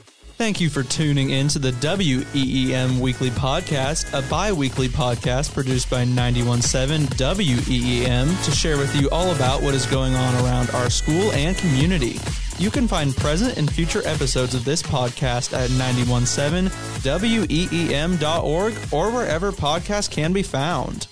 Thank you for tuning in to the WEEM Weekly Podcast, a bi-weekly podcast produced by 91.7 WEEM to share with you all about what is going on around our school and community. You can find present and future episodes of this podcast at 917weem.org or wherever podcasts can be found.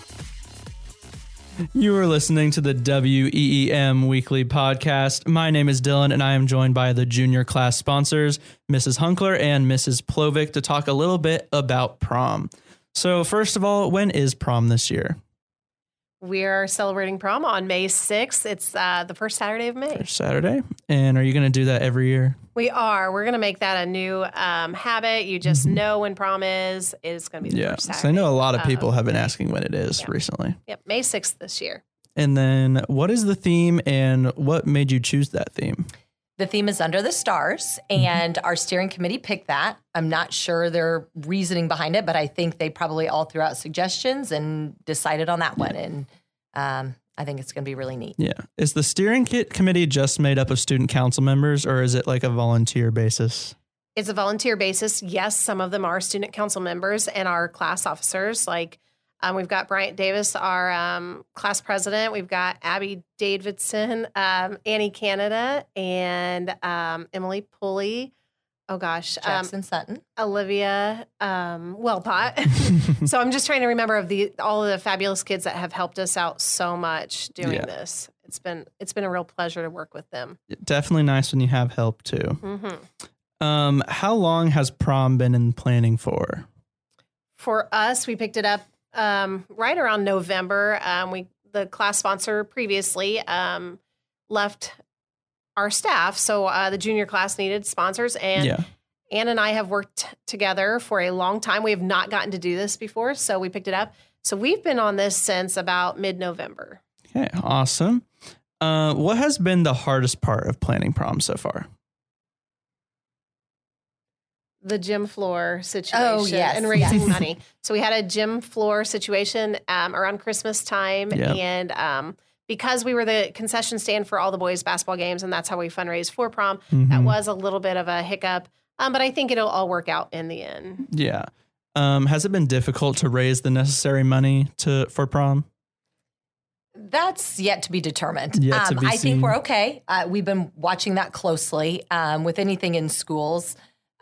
You are listening to the WEEM Weekly Podcast. My name is Dylan, and I am joined by the junior class sponsors, Mrs. Hunkler and Mrs. Plovic, to talk a little bit about prom. So first of all, when is prom this year? We are celebrating prom on May 6th. It's the first Saturday of May. First Saturday. And are you going to do that every year? We are. We're going to make that a new habit. You just know when prom is. It's going to be the first Saturday. So I know a lot of people have been asking when it is recently. Yep, May 6th this year. And then what is the theme and what made you choose that theme? The theme is Under the Stars, and our steering committee picked that. I'm not sure their reasoning behind it, but I think they probably all threw out suggestions and decided on that one. And I think it's going to be really neat. Yeah. Is the steering committee just made up of student council members, or is it like a volunteer basis? It's a volunteer basis. Yes, some of them are student council members and our class officers. Like we've got Bryant Davis, our class president. We've got Abby Davidson, Annie Canada, and Emily Pulley. Oh, gosh. Jackson Sutton. Olivia Wellpot. So I'm just trying to remember of all of the fabulous kids that have helped us out so much doing this. It's been a real pleasure to work with them. Definitely nice when you have help, too. How long has prom been in planning for? For us, we picked it up right around November. The class sponsor previously left our staff, so the junior class needed sponsors, and Ann and I have worked together for a long time. We have not gotten to do this before, so we picked it up. So we've been on this since about mid-November. Okay, awesome. What has been the hardest part of planning prom so far? The gym floor situation and raising money. So we had a gym floor situation around Christmas time, and because we were the concession stand for all the boys' basketball games, and that's how we fundraised for prom, that was a little bit of a hiccup, but I think it'll all work out in the end. Yeah. Has it been difficult to raise the necessary money for prom? That's yet to be determined. I think we're okay. We've been watching that closely with anything in schools.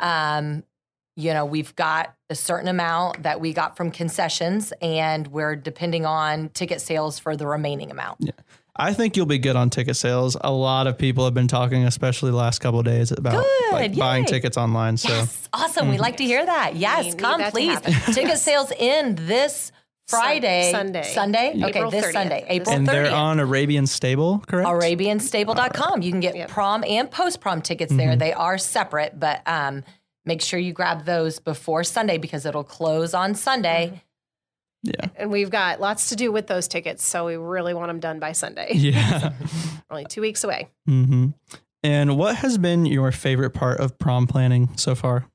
We've got a certain amount that we got from concessions, and we're depending on ticket sales for the remaining amount. Yeah. I think you'll be good on ticket sales. A lot of people have been talking, especially the last couple of days, about buying tickets online. So yes, awesome. We'd like to hear that. Yes, come please. Ticket sales end this Friday. Sunday? Okay, April this 30th. Sunday, April 30th. And they're on Arabian Stable, correct? ArabianStable.com. You can get prom and post-prom tickets there. They are separate, but make sure you grab those before Sunday because it'll close on Sunday. Yeah. And we've got lots to do with those tickets, so we really want them done by Sunday. Yeah. Only 2 weeks away. And what has been your favorite part of prom planning so far?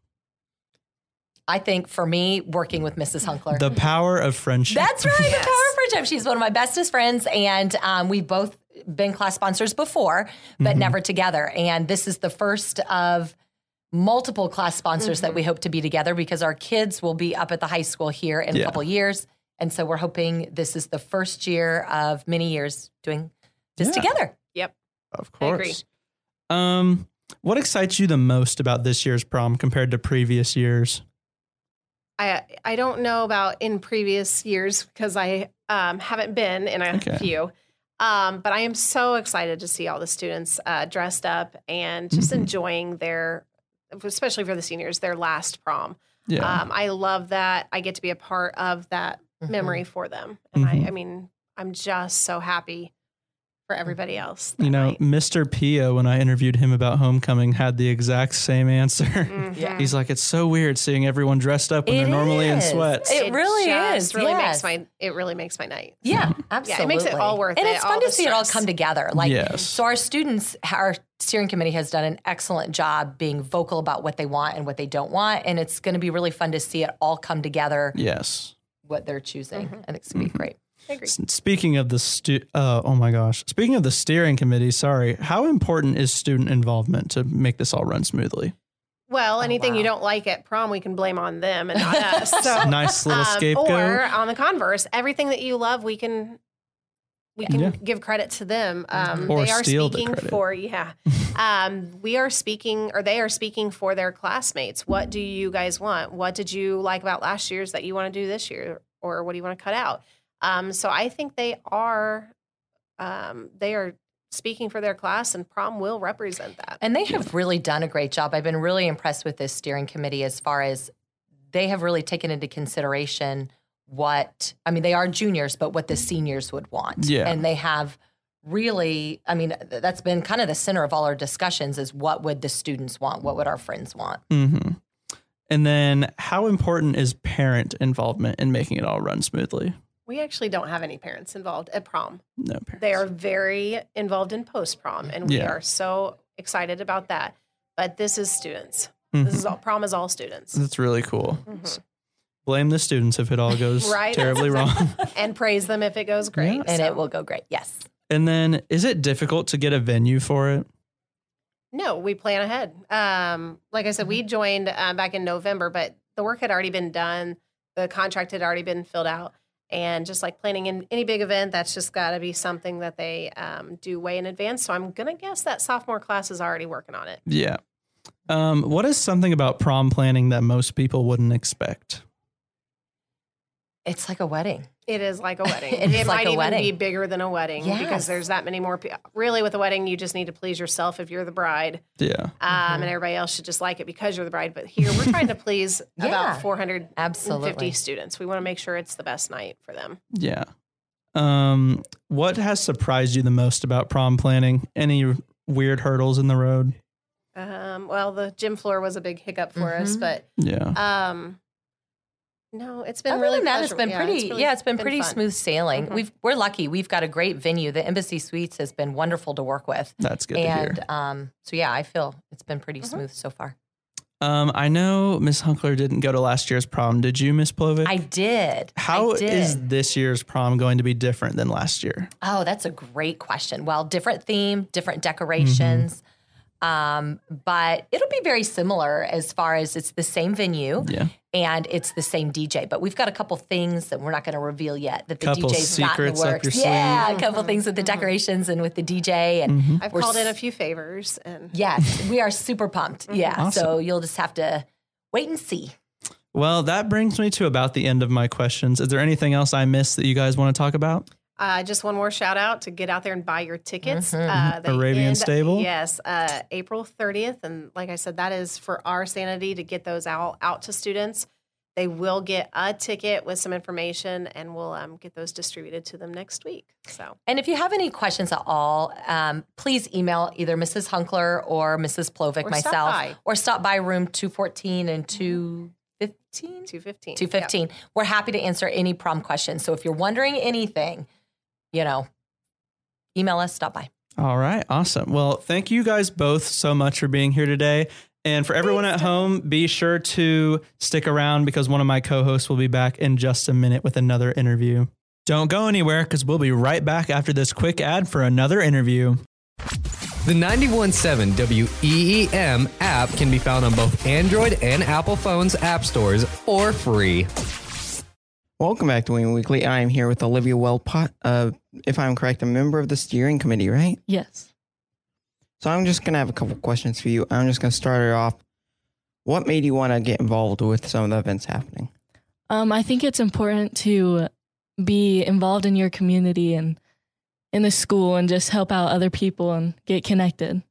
I think for me, working with Mrs. Hunkler. The power of friendship. That's right, the power of friendship. She's one of my bestest friends, and we've both been class sponsors before, but never together. And this is the first of multiple class sponsors that we hope to be together because our kids will be up at the high school here in a couple years. And so we're hoping this is the first year of many years doing this together. Yep. Of course. I agree. What excites you the most about this year's prom compared to previous years? I don't know about in previous years because I haven't been in a few. But I am so excited to see all the students dressed up and just enjoying their, especially for the seniors, their last prom. Yeah. I love that I get to be a part of that memory for them. And I mean, I'm just so happy for everybody else. Mr. Pio, when I interviewed him about homecoming, had the exact same answer. He's like, it's so weird seeing everyone dressed up when they're normally in sweats. It really is. It really makes my night. Yeah, absolutely. Yeah, it makes it all worth it. And it's fun to see it all come together. So our students, our steering committee has done an excellent job being vocal about what they want and what they don't want. And it's going to be really fun to see it all come together. Yes. What they're choosing. I think it's going to be great. I agree. Speaking of the speaking of the steering committee, how important is student involvement to make this all run smoothly? Well, anything you don't like at prom, we can blame on them and not us. So nice little scapegoat. Or on the converse, everything that you love, we can give credit to them. Or they are steal speaking the credit. we are speaking, or they are speaking for their classmates. What do you guys want? What did you like about last year's that you want to do this year? Or what do you want to cut out? So I think they are speaking for their class, and prom will represent that. And they have really done a great job. I've been really impressed with this steering committee as far as they have really taken into consideration they are juniors, but what the seniors would want. Yeah. And they have really, that's been kind of the center of all our discussions is what would the students want? What would our friends want? Mm-hmm. And then how important is parent involvement in making it all run smoothly? We actually don't have any parents involved at prom. No parents. They are very involved in post-prom, and we are so excited about that. But this is students. This is prom is all students. That's really cool. Blame the students if it all goes terribly wrong. And praise them if it goes great. Yeah. And it will go great, yes. And then is it difficult to get a venue for it? No, we plan ahead. Like I said, we joined back in November, but the work had already been done. The contract had already been filled out. And just like planning in any big event, that's just got to be something that they do way in advance. So I'm going to guess that sophomore class is already working on it. Yeah. What is something about prom planning that most people wouldn't expect? It's like a wedding. It is like a wedding. It might even be bigger than a wedding because there's that many more people. Really, with a wedding, you just need to please yourself if you're the bride. Yeah. And everybody else should just like it because you're the bride. But here, we're trying to please about 450 students. We want to make sure it's the best night for them. Yeah. What has surprised you the most about prom planning? Any weird hurdles in the road? Well, the gym floor was a big hiccup for us, but no, it's been really that it's been pretty. It's been pretty fun. smooth sailing. We're lucky. We've got a great venue. The Embassy Suites has been wonderful to work with. That's good to hear. So I feel it's been pretty smooth so far. I know Miss Hunkler didn't go to last year's prom. Did you, Miss Plovic? I did. How is this year's prom going to be different than last year? Oh, that's a great question. Well, different theme, different decorations. But it'll be very similar as far as it's the same venue and it's the same DJ. But we've got a couple things that we're not going to reveal yet that the DJ's got in the works. A couple things with the decorations and with the DJ. And I've called in a few favors. And yes, we are super pumped. Yeah. Awesome. So you'll just have to wait and see. Well, that brings me to about the end of my questions. Is there anything else I missed that you guys want to talk about? Just one more shout out to get out there and buy your tickets. Arabian Stable? Yes, April 30th. And like I said, that is for our sanity to get those out to students. They will get a ticket with some information, and we'll get those distributed to them next week. And if you have any questions at all, please email either Mrs. Hunkler or Mrs. Plovic, myself, or stop by room 214 and 215. 215. Yep. We're happy to answer any prom questions. So if you're wondering anything, email us, stop by. All right. Awesome. Well, thank you guys both so much for being here today. And for everyone at home, be sure to stick around because one of my co-hosts will be back in just a minute with another interview. Don't go anywhere because we'll be right back after this quick ad for another interview. The 91.7 WEEM app can be found on both Android and Apple phones app stores for free. Welcome back to Wing Weekly. I am here with Olivia Wellpot. If I'm correct, a member of the steering committee, right? Yes. So I'm just going to have a couple questions for you. I'm just going to start it off. What made you want to get involved with some of the events happening? I think it's important to be involved in your community and in the school and just help out other people and get connected.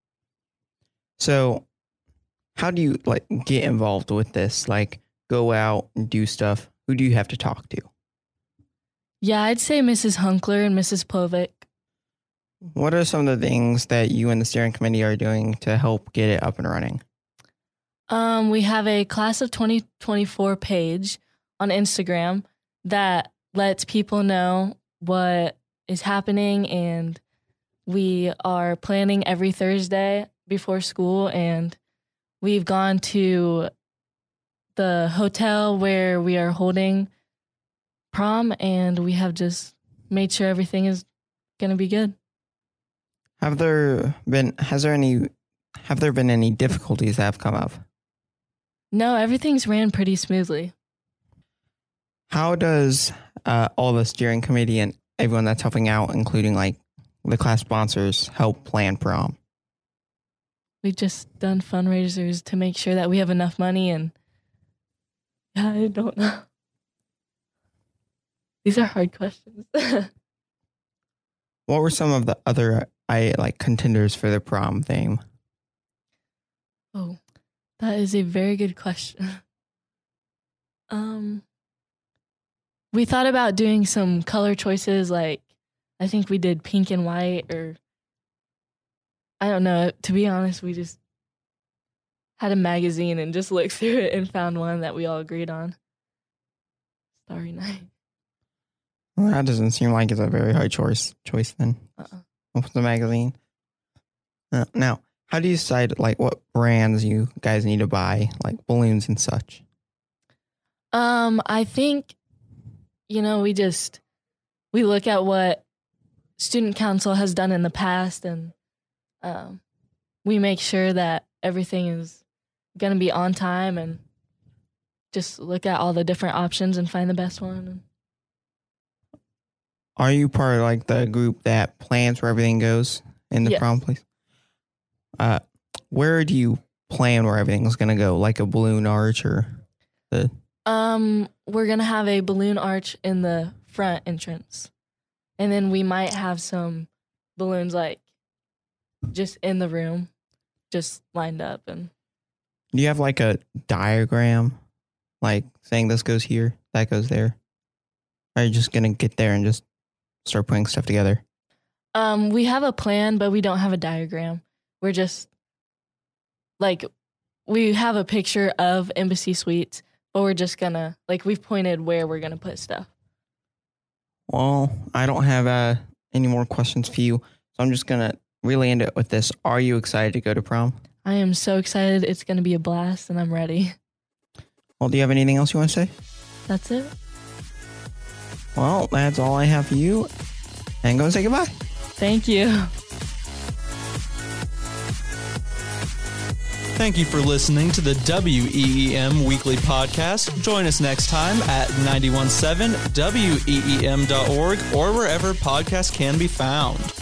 So how do you get involved with this? Go out and do stuff? Who do you have to talk to? Yeah, I'd say Mrs. Hunkler and Mrs. Plovic. What are some of the things that you and the steering committee are doing to help get it up and running? We have a class of 2024 page on Instagram that lets people know what is happening, and we are planning every Thursday before school, and we've gone to the hotel where we are holding prom, and we have just made sure everything is going to be good. Have there been any difficulties that have come up? No, everything's ran pretty smoothly. How does all the steering committee and everyone that's helping out, including like the class sponsors, help plan prom? We've just done fundraisers to make sure that we have enough money, and I don't know. These are hard questions. What were some of the other contenders for the prom theme? Oh, that is a very good question. We thought about doing some color choices, like I think we did pink and white, or I don't know. To be honest, we just had a magazine and just looked through it and found one that we all agreed on. Starry Night. Well, that doesn't seem like it's a very hard choice then. With the magazine. Now, how do you decide what brands you guys need to buy, like balloons and such? I think, we look at what student council has done in the past, and we make sure that everything is going to be on time, and just look at all the different options and find the best one. Are you part of the group that plans where everything goes in the prom place? Where do you plan where everything's going to go? Like a balloon arch or the... We're going to have a balloon arch in the front entrance. And then we might have some balloons just in the room, just lined up. And do you have a diagram, saying this goes here, that goes there? Or are you just going to get there and just start putting stuff together? We have a plan, but we don't have a diagram. We're just we have a picture of Embassy Suites, but we're just gonna we've pointed where we're gonna put stuff. Well, I don't have any more questions for you, so I'm just gonna really end it with this. Are you excited to go to prom? I am so excited. It's gonna be a blast, and I'm ready. Well, do you have anything else you want to say? That's it. Well, that's all I have for you. And go and say goodbye. Thank you. Thank you for listening to the WEEM Weekly Podcast. Join us next time at 917weem.org or wherever podcasts can be found.